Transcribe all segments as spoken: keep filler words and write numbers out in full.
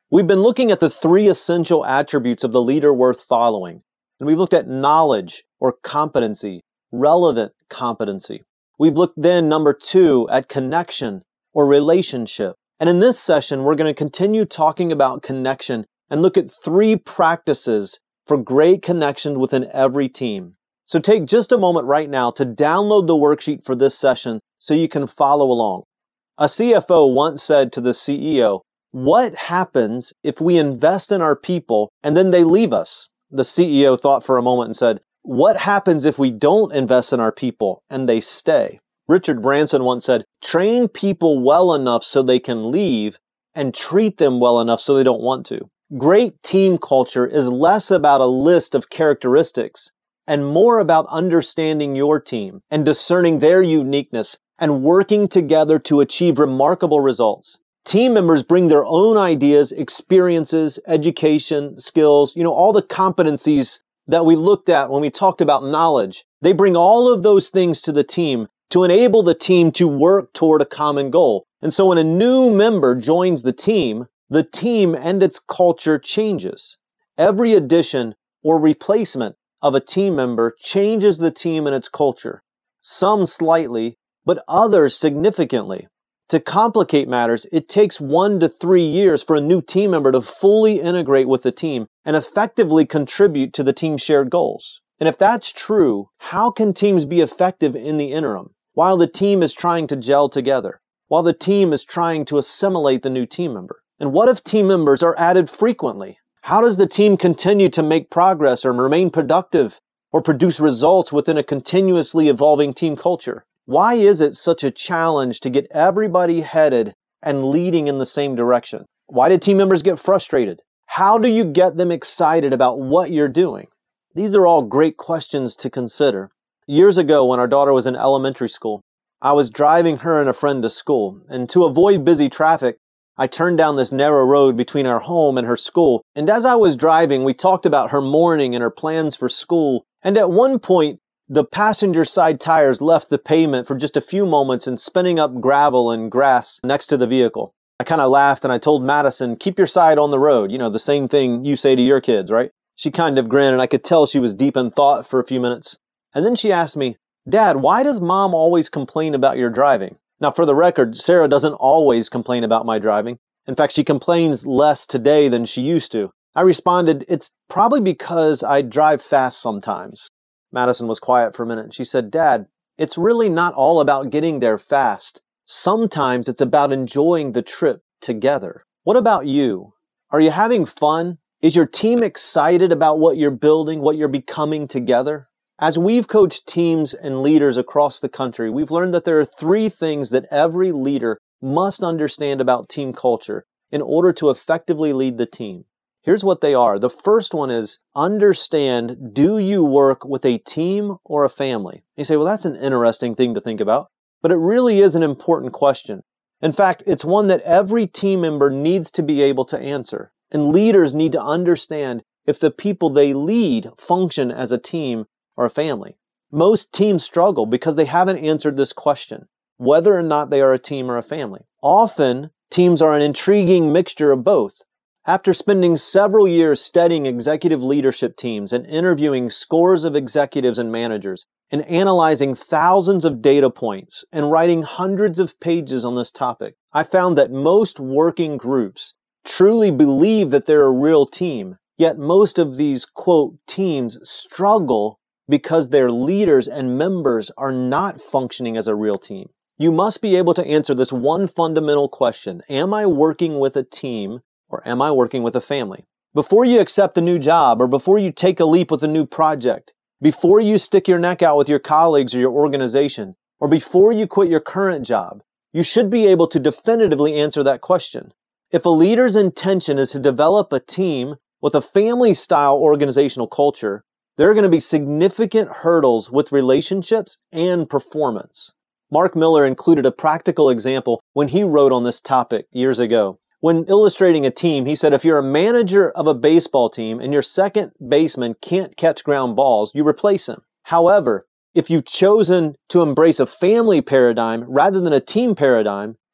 We've been looking at the three essential attributes of the leader worth following. And we've looked at knowledge or competency, relevant competency. We've looked then, number two, at connection or relationship. And in this session, we're going to continue talking about connection and look at three practices for great connections within every team. So take just a moment right now to download the worksheet for this session so you can follow along. A C F O once said to the C E O, "What happens if we invest in our people and then they leave us?" The C E O thought for a moment and said, "What happens if we don't invest in our people and they stay?" Richard Branson once said, "Train people well enough so they can leave and treat them well enough so they don't want to." Great team culture is less about a list of characteristics and more about understanding your team and discerning their uniqueness and working together to achieve remarkable results. Team members bring their own ideas, experiences, education, skills, you know, all the competencies that we looked at when we talked about knowledge. They bring all of those things to the team to enable the team to work toward a common goal. And so when a new member joins the team, the team and its culture changes. Every addition or replacement of a team member changes the team and its culture. Some slightly, but others significantly. To complicate matters, it takes one to three years for a new team member to fully integrate with the team and effectively contribute to the team's shared goals. And if that's true, how can teams be effective in the interim, while the team is trying to gel together, while the team is trying to assimilate the new team member? And what if team members are added frequently? How does the team continue to make progress or remain productive or produce results within a continuously evolving team culture? Why is it such a challenge to get everybody headed and leading in the same direction? Why do team members get frustrated? How do you get them excited about what you're doing? These are all great questions to consider. Years ago, when our daughter was in elementary school, I was driving her and a friend to school, and to avoid busy traffic, I turned down this narrow road between our home and her school, and as I was driving, we talked about her morning and her plans for school, and at one point, the passenger side tires left the pavement for just a few moments and spinning up gravel and grass next to the vehicle. I kind of laughed and I told Madison, "Keep your side on the road." You know, the same thing you say to your kids, right? She kind of grinned and I could tell she was deep in thought for a few minutes. And then she asked me, "Dad, why does Mom always complain about your driving?" Now, for the record, Sarah doesn't always complain about my driving. In fact, she complains less today than she used to. I responded, "It's probably because I drive fast sometimes." Madison was quiet for a minute. She said, "Dad, it's really not all about getting there fast. Sometimes it's about enjoying the trip together." What about you? Are you having fun? Is your team excited about what you're building, what you're becoming together? As we've coached teams and leaders across the country, we've learned that there are three things that every leader must understand about team culture in order to effectively lead the team. Here's what they are. The first one is understand, do you work with a team or a family? You say, well, that's an interesting thing to think about, but it really is an important question. In fact, it's one that every team member needs to be able to answer. And leaders need to understand if the people they lead function as a team or a family. Most teams struggle because they haven't answered this question, whether or not they are a team or a family. Often, teams are an intriguing mixture of both. After spending several years studying executive leadership teams and interviewing scores of executives and managers, and analyzing thousands of data points and writing hundreds of pages on this topic, I found that most working groups truly believe that they're a real team, yet most of these, quote, teams struggle because their leaders and members are not functioning as a real team. You must be able to answer this one fundamental question: am I working with a team or am I working with a family? Before you accept a new job or before you take a leap with a new project, before you stick your neck out with your colleagues or your organization, or before you quit your current job, you should be able to definitively answer that question. If a leader's intention is to develop a team with a family-style organizational culture, there are going to be significant hurdles with relationships and performance. Mark Miller included a practical example when he wrote on this topic years ago. When illustrating a team, he said, if you're a manager of a baseball team and your second baseman can't catch ground balls, you replace him. However, if you've chosen to embrace a family paradigm rather than a team paradigm,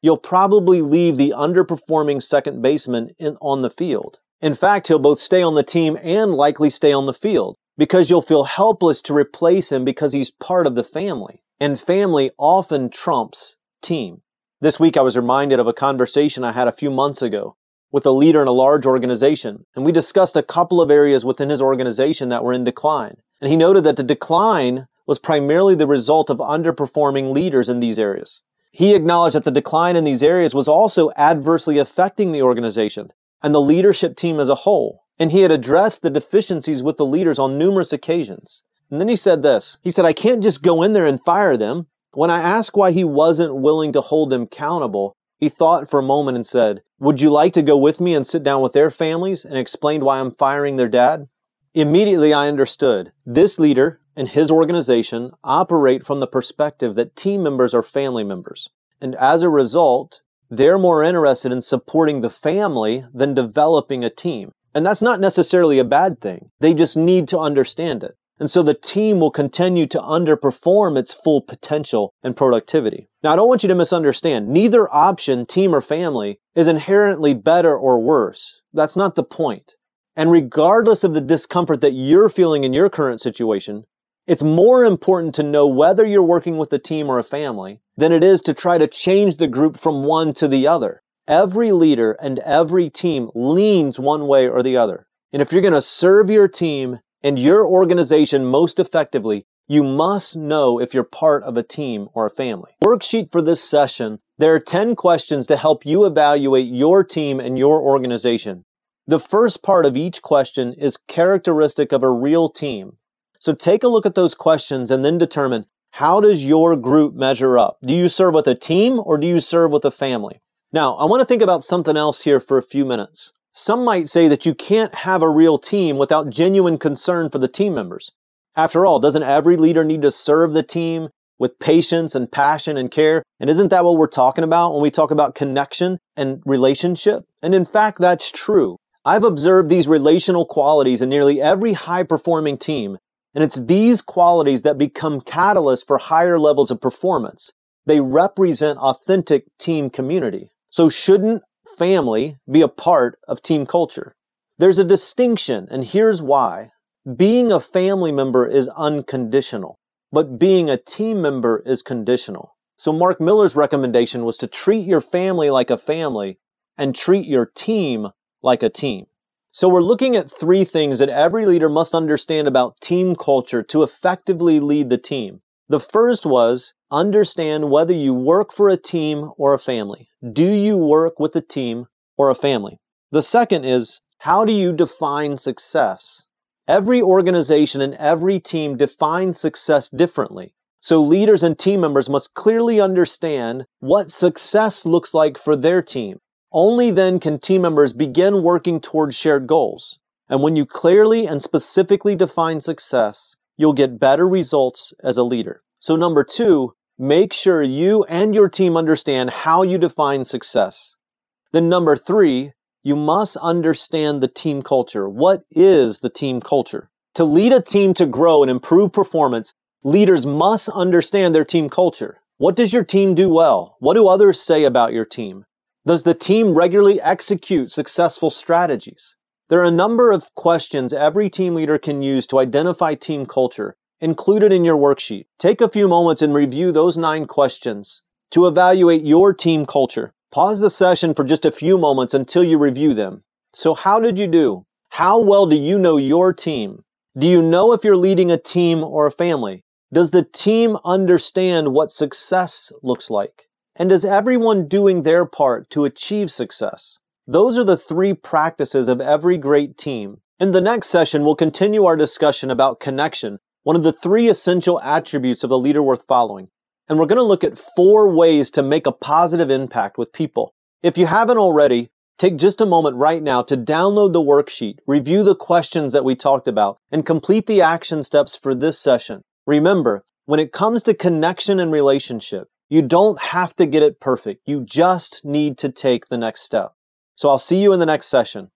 you'll probably leave the underperforming second baseman in, on the field. In fact, he'll both stay on the team and likely stay on the field because you'll feel helpless to replace him because he's part of the family. And family often trumps team. This week I was reminded of a conversation I had a few months ago with a leader in a large organization, and we discussed a couple of areas within his organization that were in decline. And he noted that the decline was primarily the result of underperforming leaders in these areas. He acknowledged that the decline in these areas was also adversely affecting the organization and the leadership team as a whole. And he had addressed the deficiencies with the leaders on numerous occasions. And then he said this. He said, I can't just go in there and fire them. When I asked why he wasn't willing to hold them accountable, he thought for a moment and said, would you like to go with me and sit down with their families and explain why I'm firing their dad? Immediately I understood. This leader and his organization operate from the perspective that team members are family members. And as a result, they're more interested in supporting the family than developing a team. And that's not necessarily a bad thing. They just need to understand it. And so the team will continue to underperform its full potential and productivity. Now, I don't want you to misunderstand. Neither option, team or family, is inherently better or worse. That's not the point. And regardless of the discomfort that you're feeling in your current situation, it's more important to know whether you're working with a team or a family than it is to try to change the group from one to the other. Every leader and every team leans one way or the other. And if you're going to serve your team and your organization most effectively, you must know if you're part of a team or a family. Worksheet for this session, there are ten questions to help you evaluate your team and your organization. The first part of each question is characteristic of a real team. So take a look at those questions and then determine, how does your group measure up? Do you serve with a team or do you serve with a family? Now, I want to think about something else here for a few minutes. Some might say that you can't have a real team without genuine concern for the team members. After all, doesn't every leader need to serve the team with patience and passion and care? And isn't that what we're talking about when we talk about connection and relationship? And in fact, that's true. I've observed these relational qualities in nearly every high-performing team, and it's these qualities that become catalysts for higher levels of performance. They represent authentic team community. So shouldn't family be a part of team culture? There's a distinction, and here's why. Being a family member is unconditional, but being a team member is conditional. So Mark Miller's recommendation was to treat your family like a family and treat your team like a team. So we're looking at three things that every leader must understand about team culture to effectively lead the team. The first was, understand whether you work for a team or a family. Do you work with a team or a family? The second is, how do you define success? Every organization and every team defines success differently. So leaders and team members must clearly understand what success looks like for their team. Only then can team members begin working towards shared goals. And when you clearly and specifically define success, you'll get better results as a leader. So number two, make sure you and your team understand how you define success. Then number three, you must understand the team culture. What is the team culture? To lead a team to grow and improve performance, leaders must understand their team culture. What does your team do well? What do others say about your team? Does the team regularly execute successful strategies? There are a number of questions every team leader can use to identify team culture, included in your worksheet. Take a few moments and review those nine questions to evaluate your team culture. Pause the session for just a few moments until you review them. So how did you do? How well do you know your team? Do you know if you're leading a team or a family? Does the team understand what success looks like? And is everyone doing their part to achieve success? Those are the three practices of every great team. In the next session, we'll continue our discussion about connection, one of the three essential attributes of a leader worth following. And we're going to look at four ways to make a positive impact with people. If you haven't already, take just a moment right now to download the worksheet, review the questions that we talked about, and complete the action steps for this session. Remember, when it comes to connection and relationship, you don't have to get it perfect. You just need to take the next step. So I'll see you in the next session.